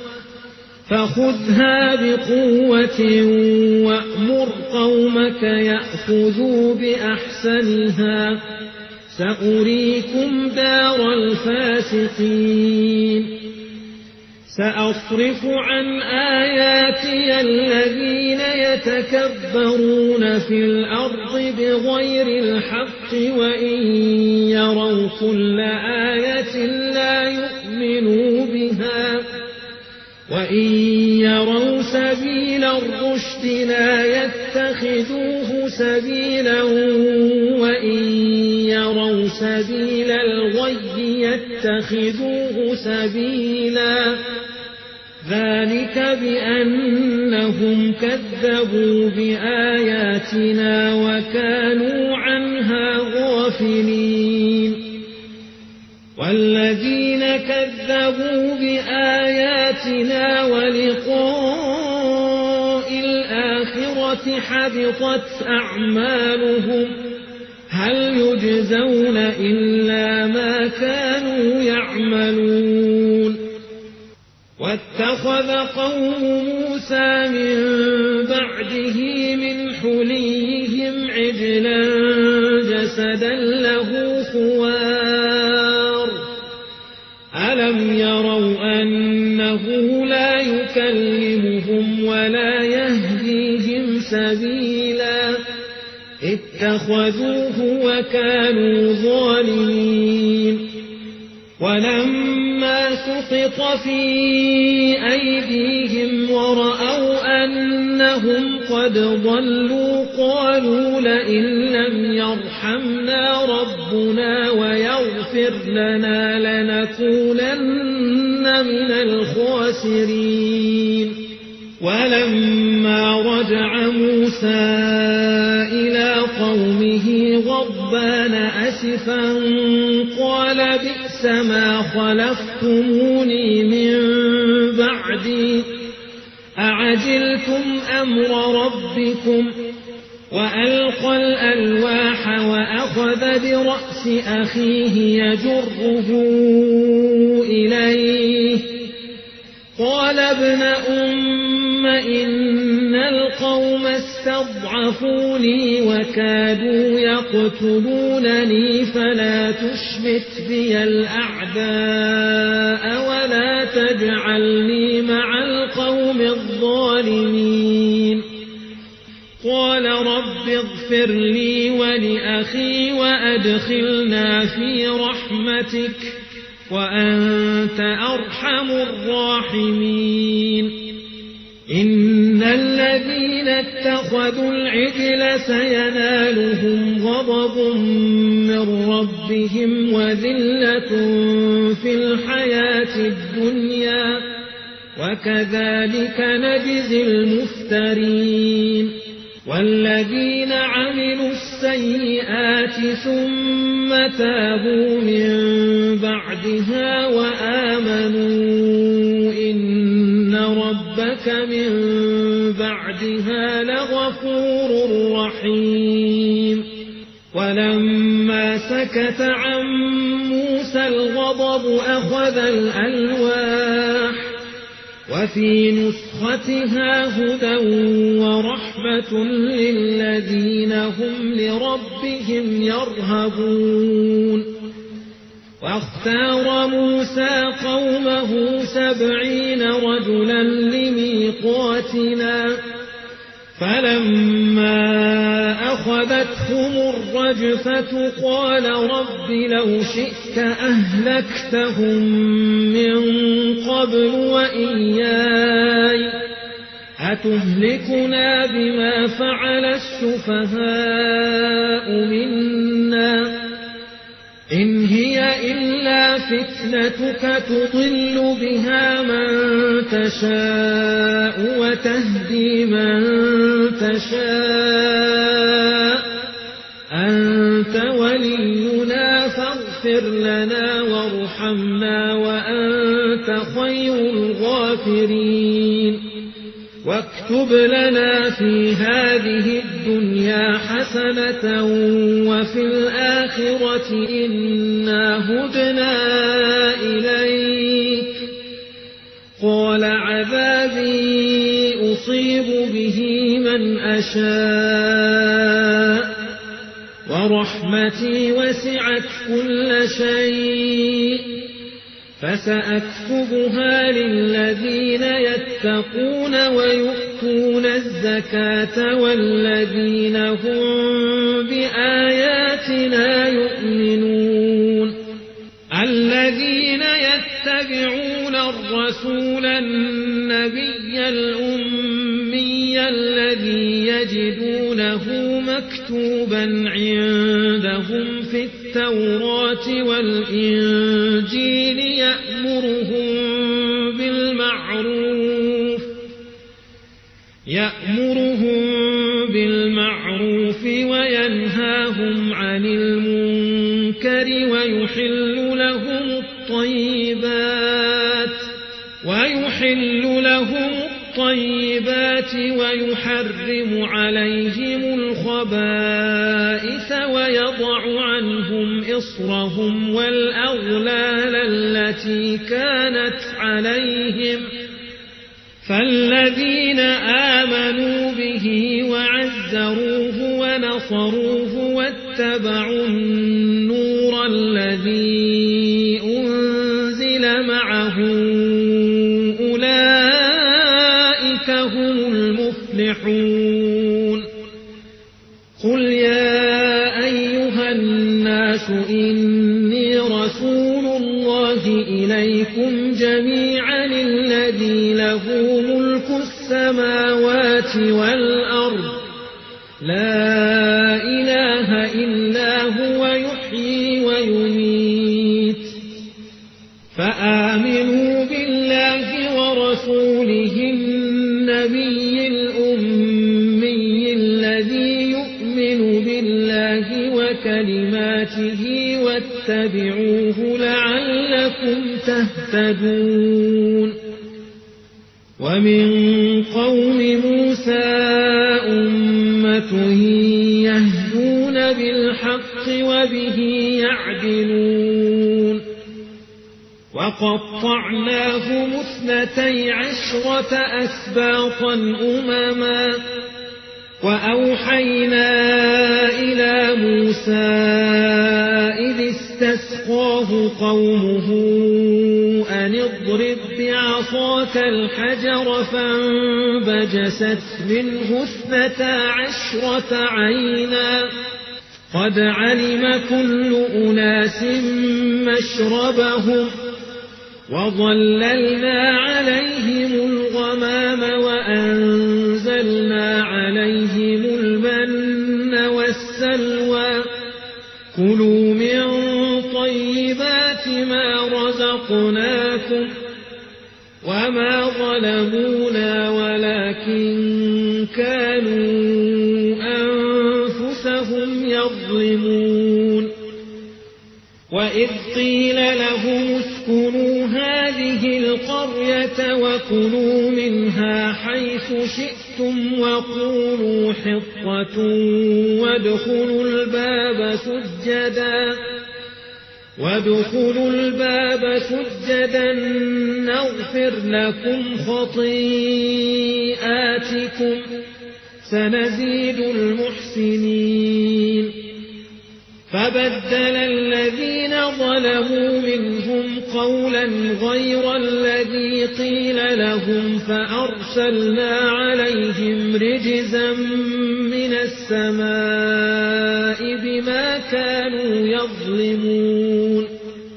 فخذها بقوة وأمر قومك يأخذوا بأحسنها سأريكم دار الفاسقين سأصرف عن آياتي الذين يتكبرون في الأرض بغير الحق وإن يروا كل آية لا يؤمنوا بها وإن يروا سبيل الرشد لا يتخذوه سبيلا وإن يروا سبيل الغي يتخذوه سبيلا ذلك بأنهم كذبوا بآياتنا وكانوا عنها غافلين والذين كذبوا بآياتنا ولقاء الآخرة حبطت أعمالهم هل يجزون إلا ما كانوا يعملون واتخذ قوم موسى من بعده من حليهم عجلا جسدا له خوار ألم يروا أنه لا يكلمهم ولا يهديهم سبيلا اتخذوه وكانوا ظالمين ولما سقط في أيديهم ورأوا أنهم قد ضلوا قالوا لئن لم يرحمنا ربنا ويغفر لنا لنكونن من الخاسرين ولما رجع موسى إلى قومه غضبان أسفا قال بئس ما خلفتموني من بعدي أعجلتم أمر ربكم وألقى الألواح وأخذ برأس أخيه يجره إليه قال ابن أم إن القوم استضعفوني وكادوا يقتلونني فلا تشمت بي الأعداء ولا تجعلني مع القوم الظالمين قال رب اغفر لي ولأخي وأدخلنا في رحمتك وأنت أرحم الراحمين إن الذين اتخذوا العجل سينالهم غضب من ربهم وذلة في الحياة الدنيا وكذلك نجزي المفترين والذين عملوا السيئات ثم تابوا من بعدها وآمنوا إن ربك من بعدها لغفور رحيم ولما سكت عن موسى الغضب أخذ الألواح وفي نسختها هدى ورحمة للذين هم لربهم يرهبون واختار موسى قومه سبعين رجلا لميقاتنا فلما أخذتهم الرجفة قال رب لو شئت أهلكتهم من قبل وإياي أتهلكنا بما فعل السفهاء منا إن هي إلا فتنتك تضل بها من تشاء وتهدي من تشاء أنت ولينا فاغفر لنا وارحمنا وأنت خير الغافرين واكتب لنا في هذه الدنيا حسنة وفي الآخرة إنا هدنا إليك قال عذابي أصيب به من أشاء ورحمتي وسعت كل شيء فسأكتبها للذين يتقون ويؤتون الزكاة والذين هم بآياتنا يؤمنون الذين يتبعون الرسول النبي الأمي الذي يجدونه مكتوبا عندهم في التوراة والإنجيل يأمرهم بالمعروف يأمرهم بالمعروف وينهاهم عن المنكر ويحل لهم الطيبات ويحل لهم الطيبات ويحرم عليهم الخبائث ويضع عنهم إصرهم والأغلال التي كانت عليهم فالذين آمنوا به وعزروه ونصروه واتبعوا النور الذي أنزل معه أولئك هم المفلحون قل يا أيها الناس إني رسول الله إليكم جميعا الذي له ملك السماوات والأرض لا إله إلا هو يحيي ويميت فآمنوا بالله ورسوله النبي الأمي الذي يؤمن بالله وكلماته واتبعوه لعلكم تهتدون ومن قوم موسى أمة يهدون بالحق وبه يعدلون وقطعناهم اثنتي عشرة أسباطا أمما وأوحينا إلى موسى إذ استسقاه قومه أن اضرب بعصاك الحجر فانبجست منه اثنتا عشرة عينا قد علم كل أناس مشربهم وظللنا عليهم الغمام وأنزلنا عليهم المن والسلوى كلوا من طيبات ما رزقناكم وما ظلمونا ولكن كانوا أنفسهم يظلمون وإذ قيل لهم اسكنوا هذه القرية وكلوا منها حيث شئتم وقولوا حطة وادخلوا الباب سجدا وادخلوا الباب سجدا نغفر لكم خطيئاتكم سنزيد المحسنين فبدل الذين ظلموا منهم قولا غير الذي قيل لهم فأرسلنا عليهم رجزا من السماء بما كانوا يظلمون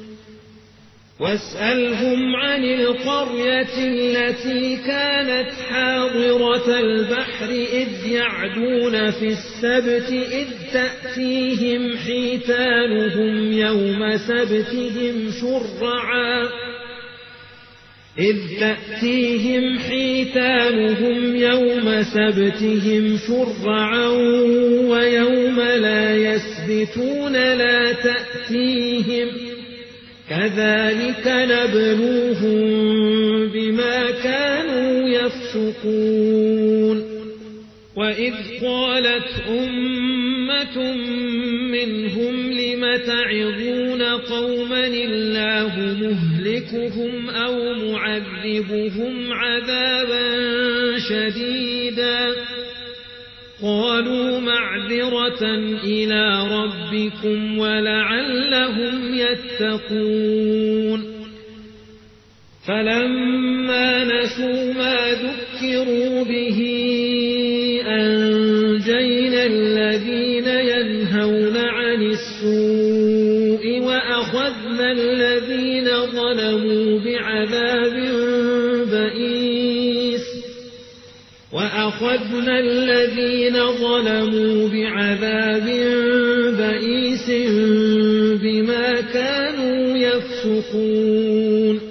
واسألهم عن القرية التي كانت حاضرة البحر إذ يعدون في السبت إذ تأتيهم حيتانهم يوم سبتهم شرعا إذ تأتيهم حيتانهم يوم سبتهم شرعا ويوم لا يسبتون لا تأتيهم كذلك نبلوهم بما كانوا يفسقون وإذ قالت أمة منهم لم تعظون قوما الله مهلكهم أو معذبهم عذابا شديدا قالوا معذرة إلى ربكم ولعلهم يتقون فلما نسوا ما ذكروا به أنجينا الذين ينهون عن السوء وأخذنا الذين ظلموا بعذاب بئيس وأخذنا الذين ظلموا بعذاب بئيس بما كانوا يفسقون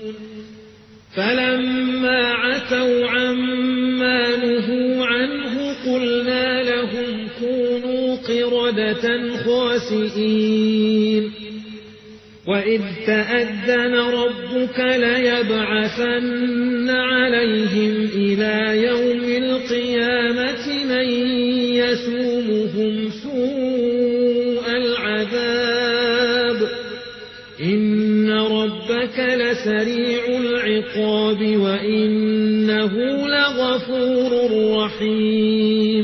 فلما عتوا عما نهوا عنه قلنا لهم كونوا قردة خاسئين وإذ تأذن ربك ليبعثن عليهم إلى يوم القيامة من يسومهم سوء العذاب إن ربك لسريع العقاب وإنه لغفور رحيم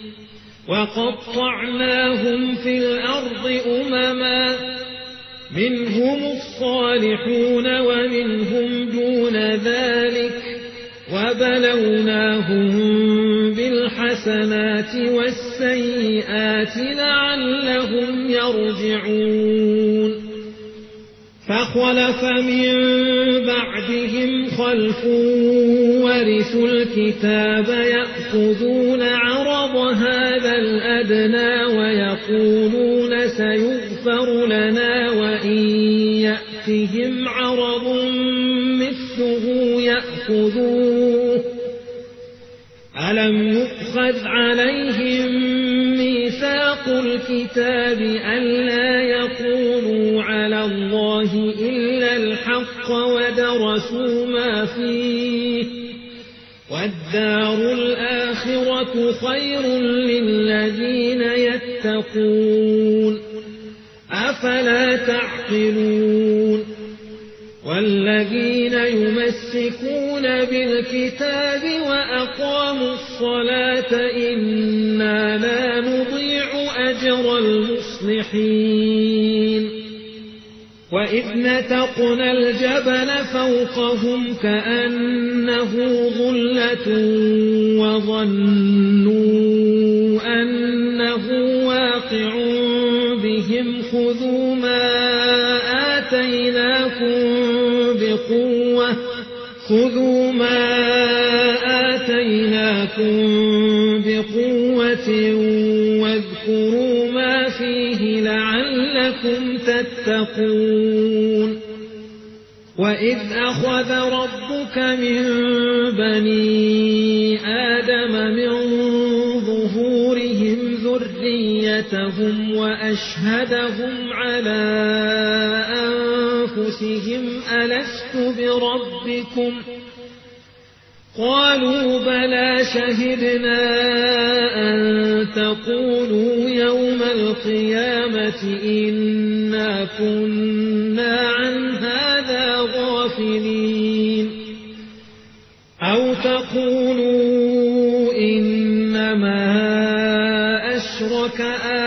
وقطعناهم في الأرض أمما منهم الصالحون ومنهم دون ذلك وبلوناهم بالحسنات والسيئات لعلهم يرجعون فخلف من بعدهم خلف ورثوا الكتاب يأخذون عرض هذا الأدنى ويقولون سيغفر لنا وإن يأتهم عرض مثله يأخذوه ألم يؤخذ عليهم ميثاق الكتاب ألا يقولوا على الله إلا الحق ودرسوا ما فيه والدار الآخرة خير للذين يتقون أفلا تعقلون والذين يمسكون بالكتاب وأقاموا الصلاة إنا لا نضيع أجر المصلحين وإذ نتقنا الجبل فوقهم كأنه ظلة وظنوا أنه واقع بهم خذوا ما آتيناكم بقوة خذوا ما آتيناكم بقوة واذكروا ما فيه لعلكم تتقون وإذ أخذ ربك من بني آدم من ظهورهم ذريتهم وأشهدهم على أنفسهم ألست بربكم قالوا بلى شهدنا أن تقولوا يوم القيامة إنا كنا عن هذا غافلين أو تقولوا إنما أشرك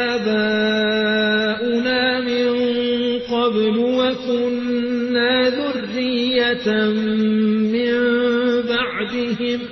آباؤنا من قبل وكنا ذرية من بعدهم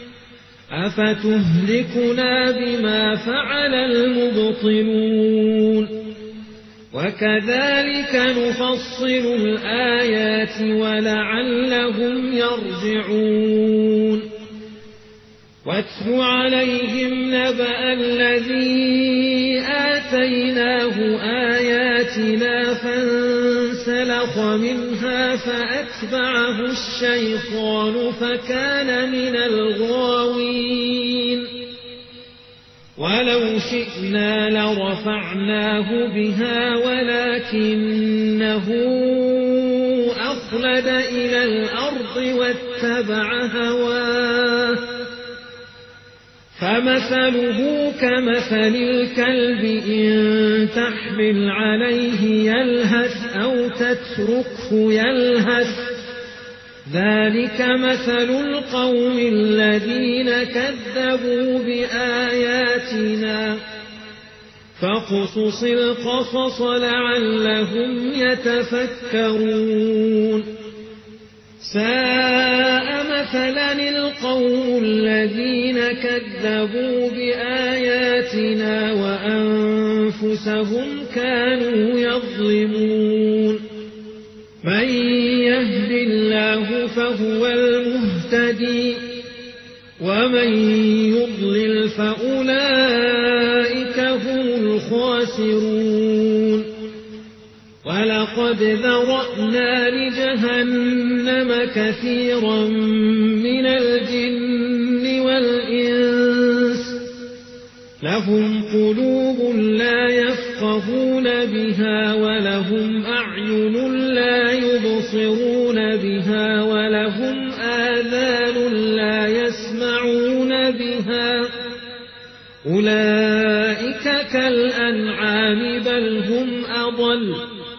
أفتهلكنا بما فعل المبطلون وكذلك نفصل الآيات ولعلهم يرجعون واتل عليهم نبأ الذي آتيناه آياتنا فانسلخ منها فأتبعه الشيطان فكان من الغاوين ولو شئنا لرفعناه بها ولكنه أخلد إلى الأرض واتبع هواه فمثله كمثل الكلب إن تحمل عليه يلهث أو تتركه يلهث ذلك مثل القوم الذين كذبوا بآياتنا فاقصص القصص لعلهم يتفكرون ساء مثلا القوم الذين كذبوا بآياتنا وأنفسهم كانوا يظلمون من يهد الله فهو المهتدي ومن يضلل فأولئك هم الخاسرون ولقد ذرأنا لجهنم كثيرا من الجن والإنس لهم قلوب لا يفقهون بها ولهم أعين لا يبصرون بها ولهم آذان لا يسمعون بها أولئك كالأنعام بل هم أضل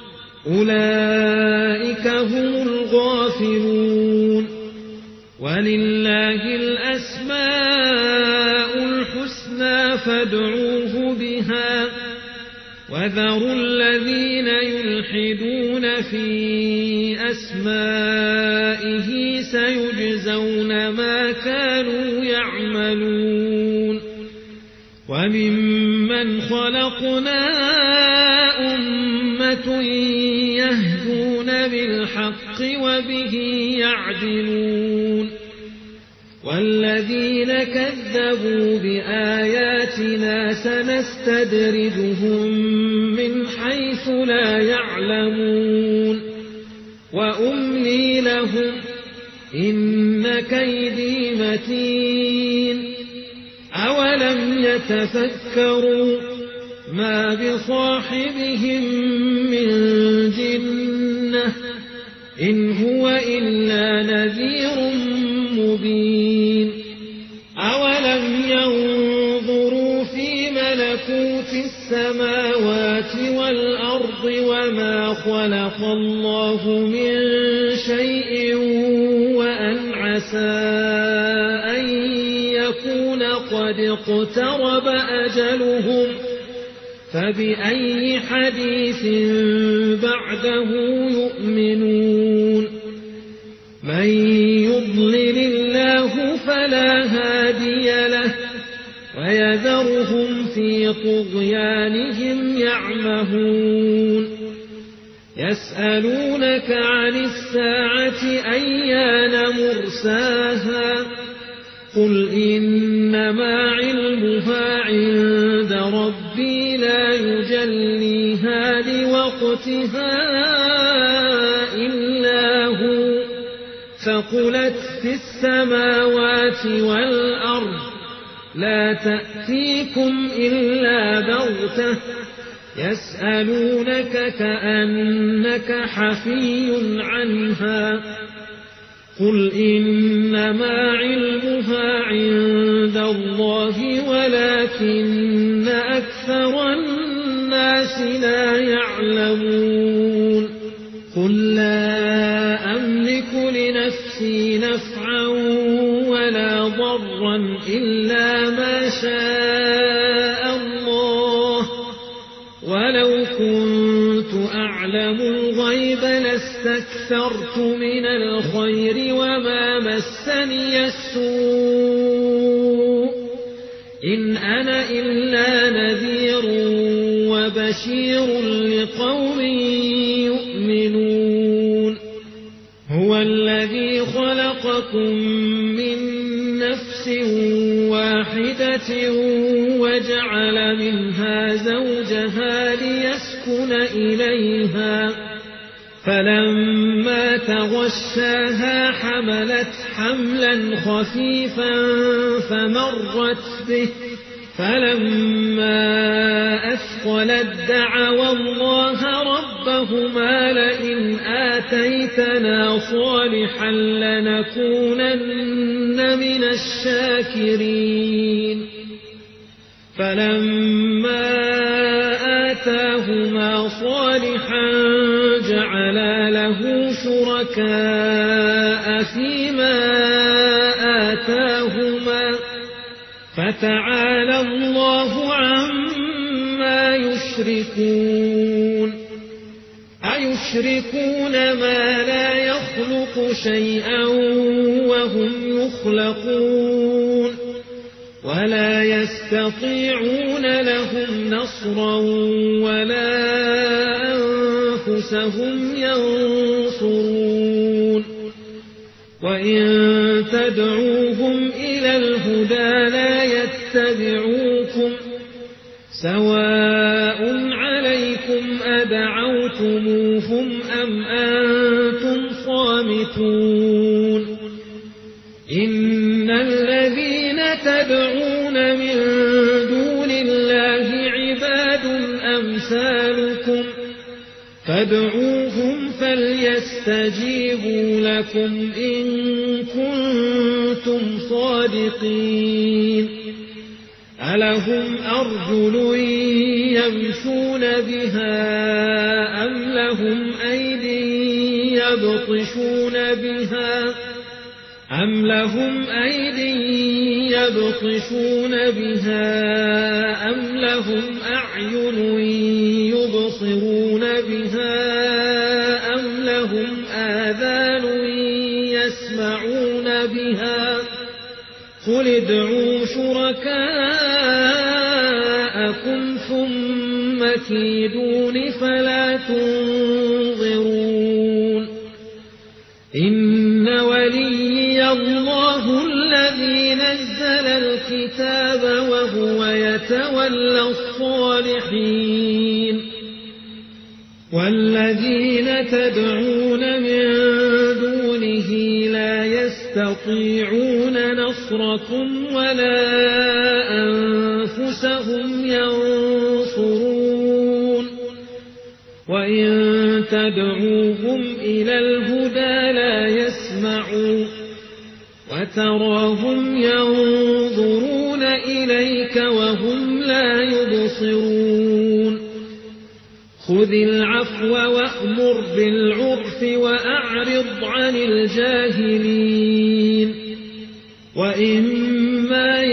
أولئك هم الغافلون ولله الأسماء الحسنى فادعوه بها وذروا الذين يلحدون في أسمائه سيجزون ما كانوا يعملون وممن خلقنا أمة يهدون بالحق وبه يعدلون والذين كذبوا بآياتنا سنستدرجهم من حيث لا يعلمون وأملي لهم إن كيدي متين أولم يتفكروا ما بصاحبهم من جنة إن هو إلا نذير مبين أولم ينظروا في ملكوت السماوات والأرض وما خلق الله من شيء وأن عسى أن يكون قد اقترب أجلهم فبأي حديث بعده يؤمنون من يضلل الله فلا هادي له ويذرهم في طغيانهم يعمهون يسألونك عن الساعة أيان مرساها قل إنما علمها عند ربي لا يجليها لوقتها إلا هو ثقلت في السماوات والأرض لا تأتيكم إلا بغتة يسألونك كأنك حفي عنها قل إنما علمها عند الله ولكن أكثر الناس لا يعلمون قل لا أملك لنفسي نفعا ولا ضرا إلا ما شاء الله ولو كنت أعلم الغيب لاستكثرت من الخير وما مسني السوء إن أنا إلا نذير وبشير لقوم يؤمنون هو الذي خلقكم من نفس واحدة وجعل منها زوجها ليسكن إليها فلما تغشاها حملت حملا خفيفا فمرت به فلما أثقلت دعوا الله ربهما لئن آتيتنا صالحا لنكونن من الشاكرين فلما آتاهما صالحا جعلا له شركاء فيما آتاهما فتعالى الله عما يشركون أيشركون ما لا يخلق يخلق شيئا وهم يخلقون ولا يستطيعون لهم نصرا ولا أنفسهم ينصرون وإن تدعوهم إلى الهدى لا يتبعوكم سواء عليكم أدعوتموهم أم أنتم صامتون إن الذين تدعون من دون الله عباد أمثالكم فادعوهم فليستجيبوا لكم إن كنتم صادقين ألهم أرجل يمشون بها أم لهم أيدي يبطشون بها أم لهم أيدي يبطشون بها أم لهم أعين يبصرون بها أم لهم آذان يسمعون بها قل ادعوا شركاءكم ثم كيدون فلا تنظرون إن وليي الله الذي نزل الكتاب وهو يتولى الصالحين والذين تدعون من دونه لا يستطيعون نصركم ولا أنفسهم ينصرون وإن تدعوهم إلى الهدى لا يسمعون وتراهم ينظرون إليك وهم لا يبصرون خذ العفو وأمر بالعرف وأعرض عن الجاهلين وإما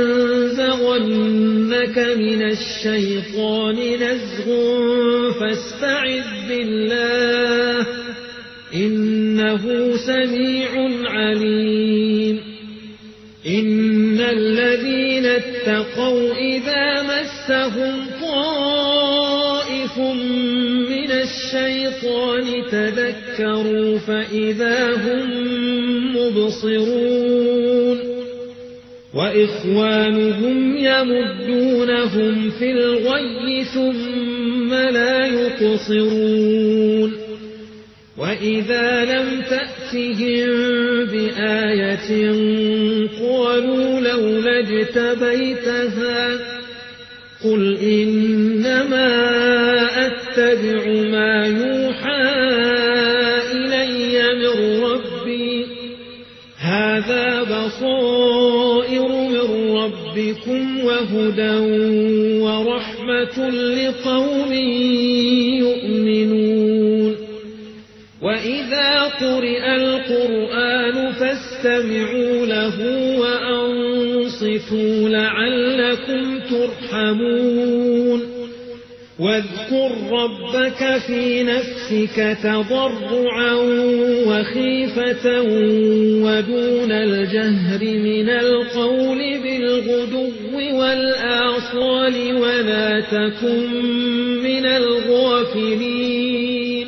ينزغنك من الشيطان نزغ فاستعذ بالله إنه سميع عليم إن الذين اتقوا إذا مسهم طائف من الشيطان تذكروا فإذا هم مبصرون وإخوانهم يمدونهم في الغي ثم لا يقصرون وإذا لم تأتهم بآية قالوا لولا اجتبيتها قل إنما أتبع ما يوحى إلي من ربي هذا بصائر من ربكم وهدى ورحمة لقوم يؤمنون وإذا قرئ القرآن فاستمعوا له وأنصتوا لعلكم ترحمون واذكر ربك في نفسك تضرعا وخيفة ودون الجهر من القول بالغدو والآصال ولا تكن من الغافلين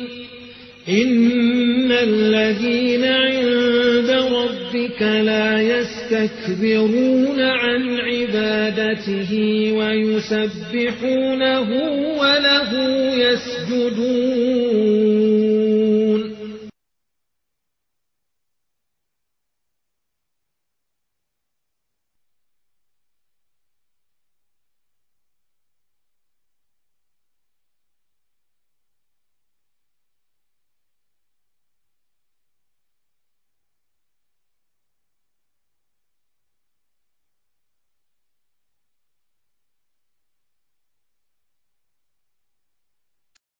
إن الذين عند ربك لا يستكبرون عن عبادته ويسبحونه وله يسجدون